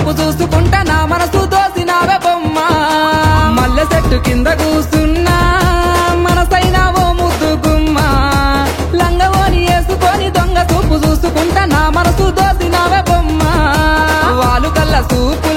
చూపు చూసుకుంటా నా మనసు దోసినావే బొమ్మ మల్లె చెట్టు కింద కూస్తున్నా మనసైనా ఓ ముద్దు గుమ్మ లంగవోని వేసుకొని దొంగ చూపు చూసుకుంటా నా మనసు దోసినావే బొమ్మ వాలు కళ్ళ చూపు